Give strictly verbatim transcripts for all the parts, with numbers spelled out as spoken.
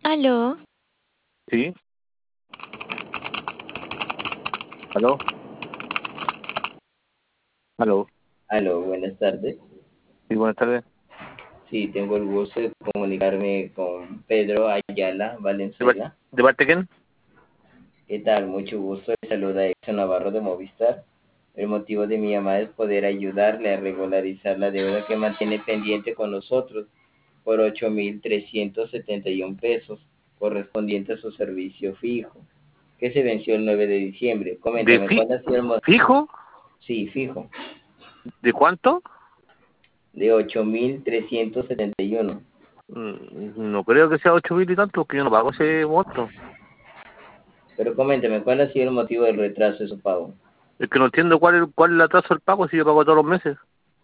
Aló, Sí, aló, aló. Aló, buenas tardes. Sí, buenas tardes. Sí, tengo el gusto de comunicarme con Pedro Ayala ¿De, par- Valenzuela. de parte quién? ¿Qué tal? Mucho gusto. Le saluda Edson Navarro de Movistar. El motivo de mi llamada es poder ayudarle a regularizar la deuda que mantiene pendiente con nosotros por ocho mil trescientos setenta y uno pesos correspondiente a su servicio fijo, que se venció el nueve de diciembre. ¿De Coméntame, fi ¿cuál ha sido el motivo? fijo? Sí, fijo, ¿De cuánto? de ocho mil trescientos setenta y uno. Mm, No creo que sea ocho mil y tanto, porque yo no pago ese monto. Pero coméntame, ¿cuál ha sido el motivo del retraso de su pago? Es que no entiendo cuál es, cuál es el atraso del pago si yo pago todos los meses.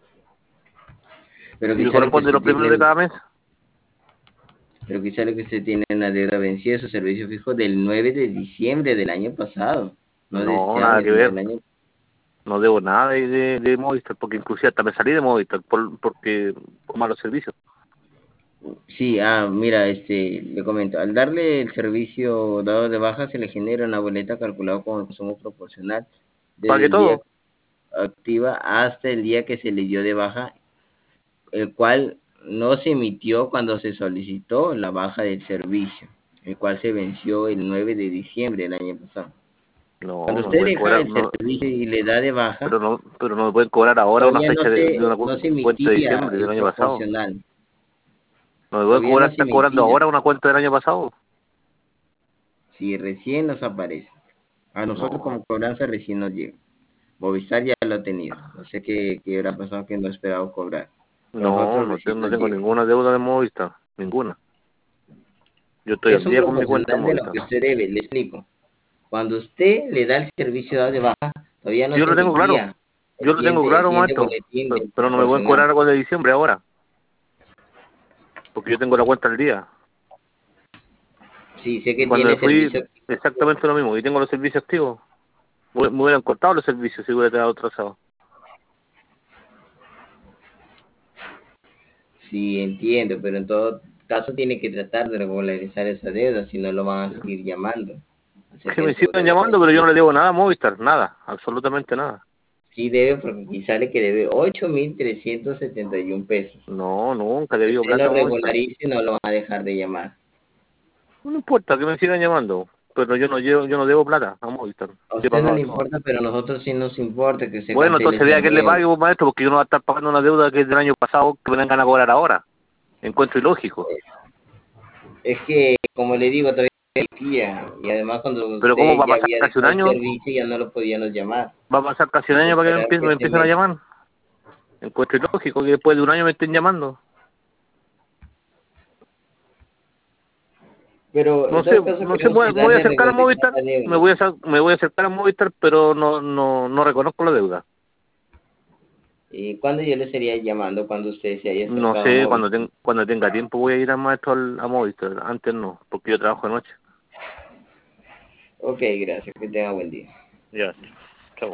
Pero Y me quizá lo que corresponde usted los primeros de tiene, cada mes. pero quizá lo que usted tiene en la deuda vencida de su servicio fijo del nueve de diciembre del año pasado, no de No, este nada año, que sino ver. del año. No debo nada de, de, de Movistar, porque inclusive hasta me salí de Movistar por, porque por malos servicios. Sí, ah, mira, este, le comento, al darle el servicio dado de baja se le genera una boleta calculada con el consumo proporcional desde Pagué el día todo. activa hasta el día que se le dio de baja, el cual no se emitió cuando se solicitó la baja del servicio, el cual se venció el nueve de diciembre del año pasado. No, Cuando no me usted pueden deja cobrar, el no, servicio y le da de baja, pero no, pero no me pueden cobrar ahora una todavía fecha no de, de se, una cu- no se cuenta de emitía diciembre del el año pasado. proporcional, No me pueden todavía cobrar, no se están cobrando emitía, ahora una cuenta del año pasado. si recién nos aparece. A nosotros No, como cobranza recién nos llega. Movistar ya lo ha tenido. No sé qué, qué habrá pasado que no ha esperado cobrar. A no, nosotros no, te- recién no nos tengo llega. ninguna deuda de Movistar, ninguna. Yo estoy Es al un día con mi cuenta de proporcional de lo Movistar. que usted debe, le explico. Cuando usted le da el servicio dado de baja, todavía Sí, no yo se lo tengo claro, emitía el yo lo tengo siguiente, el claro, siguiente maestro, boletín pero, del pero no me pueden proporcional. cobrar algo de diciembre ahora, porque yo tengo la cuenta al día. Sí, sé Y que cuando me tiene fui, servicio. exactamente lo mismo, y tengo los servicios activos. Me me hubieran cortado los servicios si hubiera quedado atrasado. Sí, entiendo, pero en todo caso tiene que tratar de regularizar esa deuda, si no lo van a seguir llamando Que acerca me de su sigan deuda llamando, pero yo no le pendiente. debo nada a Movistar, nada, absolutamente nada. Sí debe, porque aquí sale que debe ocho mil trescientos setenta y uno pesos. No, nunca le Si dio usted no plata a Movistar. regularice, no lo va a dejar de llamar. No importa que me sigan llamando, pero yo no llevo, yo no debo plata a Movistar. A Yo he usted no pagado le todo. importa, pero a nosotros sí nos importa que se Bueno, cancele entonces esa vea que le deuda. pague, pues, maestro, porque yo no voy a estar pagando una deuda que es del año pasado que me vengan a cobrar ahora. Encuentro ilógico. Es que, como le digo, todavía no existía, y además cuando Pero ¿cómo usted va a ya pasar había casi un dejado el año? servicio, ya no lo podíamos llamar. Va a pasar casi un Hay que año para que me esperar empiecen, que me se empiecen a meta. llamar. Encuentro ilógico que después de un año me estén llamando. Pero No en sé, todo caso no sé, queremos voy, me voy a ayudarle a acercar a regularizar Movistar, la me deuda. voy a, sa- me voy a acercar a Movistar, pero no, no, no reconozco la deuda. ¿Y cuándo yo le estaría llamando cuando usted se haya No acercado a sé, cuando, Movistar? ten- cuando tenga tiempo voy a ir al maestro al- a Movistar. Antes no, porque yo trabajo de noche. Ok, gracias. Que tenga buen día. Ya.